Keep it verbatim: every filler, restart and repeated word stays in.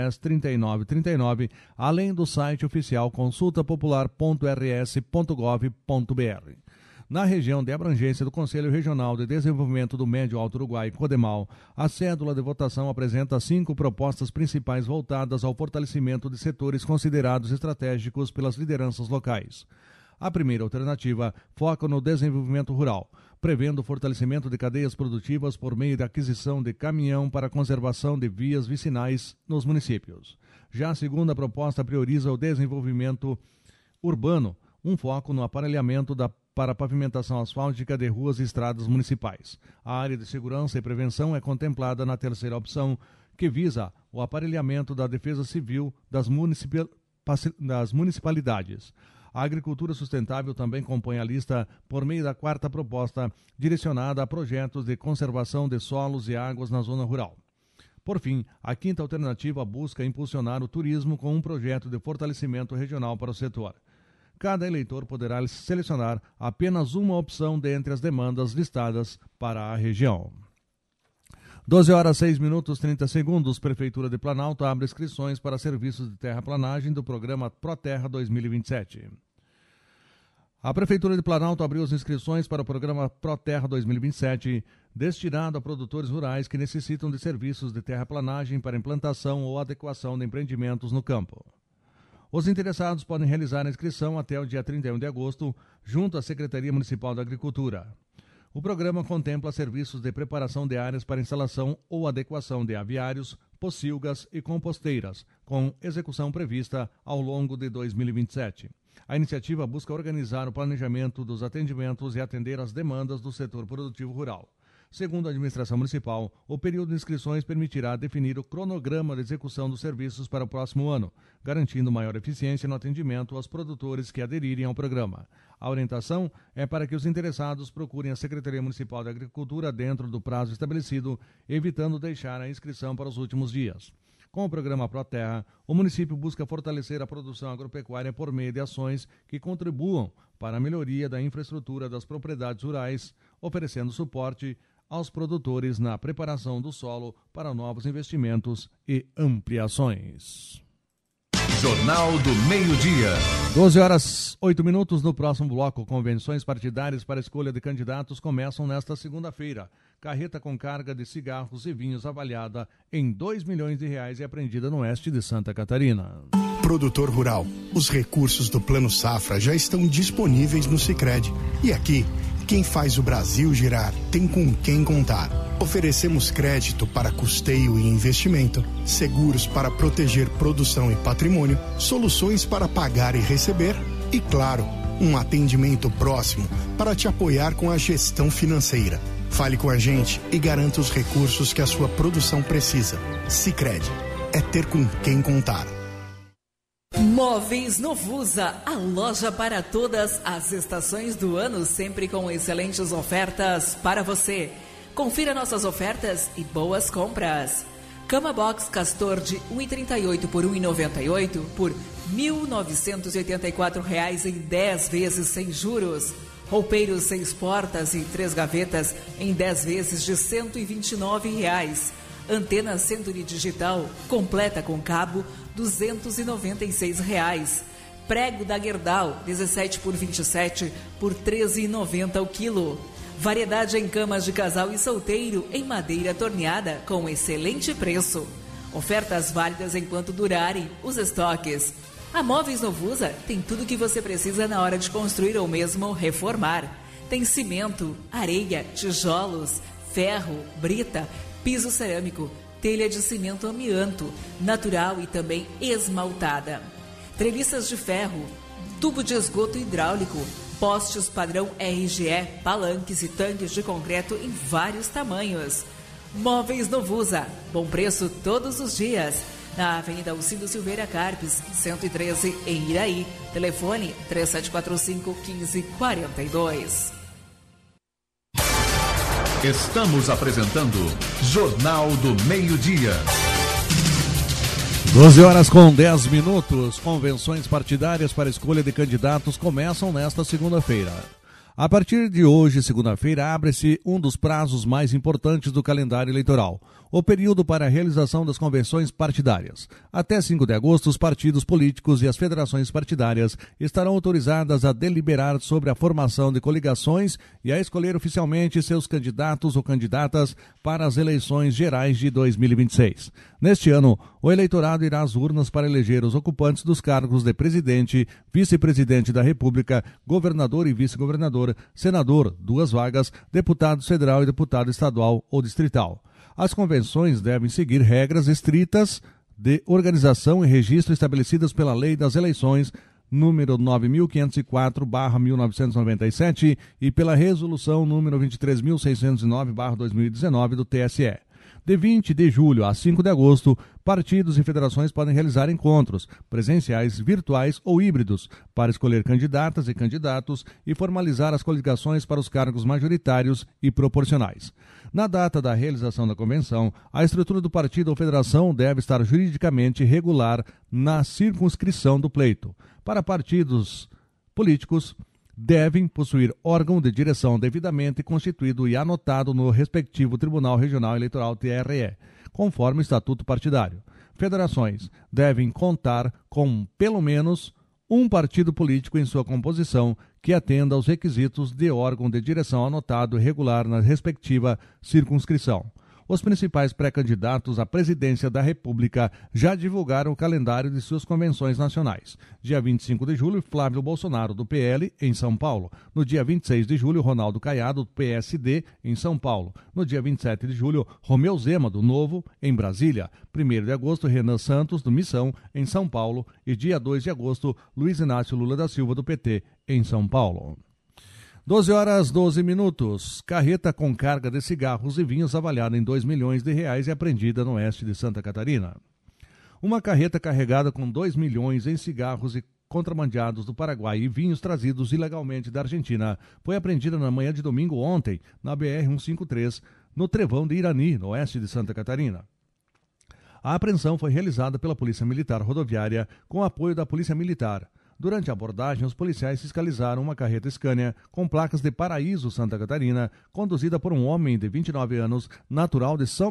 trinta e nove trinta e nove, além do site oficial consulta popular ponto r s ponto gov ponto b r. Na região de abrangência do Conselho Regional de Desenvolvimento do Médio Alto Uruguai, CODEMAL, a cédula de votação apresenta cinco propostas principais voltadas ao fortalecimento de setores considerados estratégicos pelas lideranças locais. A primeira alternativa foca no desenvolvimento rural, prevendo o fortalecimento de cadeias produtivas por meio da aquisição de caminhão para a conservação de vias vicinais nos municípios. Já a segunda proposta prioriza o desenvolvimento urbano, um foco no aparelhamento da, para pavimentação asfáltica de ruas e estradas municipais. A área de segurança e prevenção é contemplada na terceira opção, que visa o aparelhamento da defesa civil das, municipal, das municipalidades. A agricultura sustentável também compõe a lista por meio da quarta proposta, direcionada a projetos de conservação de solos e águas na zona rural. Por fim, a quinta alternativa busca impulsionar o turismo com um projeto de fortalecimento regional para o setor. Cada eleitor poderá selecionar apenas uma opção dentre as demandas listadas para a região. doze horas, seis minutos, trinta segundos. Prefeitura de Planalto abre inscrições para serviços de terraplanagem do programa ProTerra dois mil e vinte e sete. A Prefeitura de Planalto abriu as inscrições para o programa ProTerra dois mil e vinte e sete, destinado a produtores rurais que necessitam de serviços de terraplanagem para implantação ou adequação de empreendimentos no campo. Os interessados podem realizar a inscrição até o dia trinta e um de agosto, junto à Secretaria Municipal da Agricultura. O programa contempla serviços de preparação de áreas para instalação ou adequação de aviários, pocilgas e composteiras, com execução prevista ao longo de dois mil e vinte e sete. A iniciativa busca organizar o planejamento dos atendimentos e atender às demandas do setor produtivo rural. Segundo a administração municipal, o período de inscrições permitirá definir o cronograma de execução dos serviços para o próximo ano, garantindo maior eficiência no atendimento aos produtores que aderirem ao programa. A orientação é para que os interessados procurem a Secretaria Municipal da Agricultura dentro do prazo estabelecido, evitando deixar a inscrição para os últimos dias. Com o programa ProTerra, o município busca fortalecer a produção agropecuária por meio de ações que contribuam para a melhoria da infraestrutura das propriedades rurais, oferecendo suporte aos produtores na preparação do solo para novos investimentos e ampliações. Jornal do Meio-Dia. doze horas, oito minutos. No próximo bloco, convenções partidárias para a escolha de candidatos começam nesta segunda-feira. Carreta com carga de cigarros e vinhos avaliada em dois milhões de reais e apreendida no oeste de Santa Catarina. Produtor rural, os recursos do Plano Safra já estão disponíveis no Sicredi. E aqui, quem faz o Brasil girar tem com quem contar. Oferecemos crédito para custeio e investimento, seguros para proteger produção e patrimônio, soluções para pagar e receber e, claro, um atendimento próximo para te apoiar com a gestão financeira. Fale com a gente e garanta os recursos que a sua produção precisa. Sicredi é ter com quem contar. Móveis Novusa, a loja para todas as estações do ano, sempre com excelentes ofertas para você. Confira nossas ofertas e boas compras. Cama Box Castor de um e trinta e oito por um e noventa e oito por mil novecentos e oitenta e quatro reais em dez vezes sem juros. Roupeiros seis portas e três gavetas em dez vezes de cento e vinte e nove reais. Antena Century Digital completa com cabo duzentos e noventa e seis reais. Prego da Gerdau dezessete por vinte e sete por treze e noventa o quilo. Variedade em camas de casal e solteiro em madeira torneada com excelente preço. Ofertas válidas enquanto durarem os estoques. A Móveis Novusa tem tudo o que você precisa na hora de construir ou mesmo reformar. Tem cimento, areia, tijolos, ferro, brita, piso cerâmico, telha de cimento amianto, natural e também esmaltada. Treliças de ferro, tubo de esgoto hidráulico, postes padrão R G E, palanques e tanques de concreto em vários tamanhos. Móveis Novusa, bom preço todos os dias. Na Avenida Alcindo Silveira Carpes, cento e treze, em Iraí. Telefone três sete quatro cinco, um cinco quatro dois. Estamos apresentando Jornal do Meio-Dia. doze horas com dez minutos. Convenções partidárias para escolha de candidatos começam nesta segunda-feira. A partir de hoje, segunda-feira, abre-se um dos prazos mais importantes do calendário eleitoral, o período para a realização das convenções partidárias. Até cinco de agosto, os partidos políticos e as federações partidárias estarão autorizadas a deliberar sobre a formação de coligações e a escolher oficialmente seus candidatos ou candidatas para as eleições gerais de dois mil e vinte e seis. Neste ano, o eleitorado irá às urnas para eleger os ocupantes dos cargos de presidente, vice-presidente da República, governador e vice-governador, senador, duas vagas, deputado federal e deputado estadual ou distrital. As convenções devem seguir regras estritas de organização e registro estabelecidas pela Lei das Eleições número nove mil quinhentos e quatro barra mil novecentos e noventa e sete e pela Resolução número vinte e três mil seiscentos e nove barra dois mil e dezenove do T S E. De vinte de julho a cinco de agosto, partidos e federações podem realizar encontros presenciais, virtuais ou híbridos para escolher candidatas e candidatos e formalizar as coligações para os cargos majoritários e proporcionais. Na data da realização da convenção, a estrutura do partido ou federação deve estar juridicamente regular na circunscrição do pleito. Para partidos políticos, devem possuir órgão de direção devidamente constituído e anotado no respectivo Tribunal Regional Eleitoral T R E, conforme o Estatuto Partidário. Federações devem contar com, pelo menos, um partido político em sua composição que atenda aos requisitos de órgão de direção anotado e regular na respectiva circunscrição. Os principais pré-candidatos à presidência da República já divulgaram o calendário de suas convenções nacionais. Dia vinte e cinco de julho, Flávio Bolsonaro, do P L, em São Paulo. No dia vinte e seis de julho, Ronaldo Caiado, do P S D, em São Paulo. No dia vinte e sete de julho, Romeu Zema, do Novo, em Brasília. primeiro de agosto, Renan Santos, do Missão, em São Paulo. E dia dois de agosto, Luiz Inácio Lula da Silva, do P T, em São Paulo. doze horas, doze minutos. Carreta com carga de cigarros e vinhos avaliada em dois milhões de reais e apreendida no oeste de Santa Catarina. Uma carreta carregada com dois milhões em cigarros e contrabandeados do Paraguai e vinhos trazidos ilegalmente da Argentina foi apreendida na manhã de domingo ontem na B R cento e cinquenta e três, no Trevão de Irani, no oeste de Santa Catarina. A apreensão foi realizada pela Polícia Militar Rodoviária com apoio da Polícia Militar. Durante a abordagem, os policiais fiscalizaram uma carreta Scania com placas de Paraíso, Santa Catarina, conduzida por um homem de vinte e nove anos, natural de São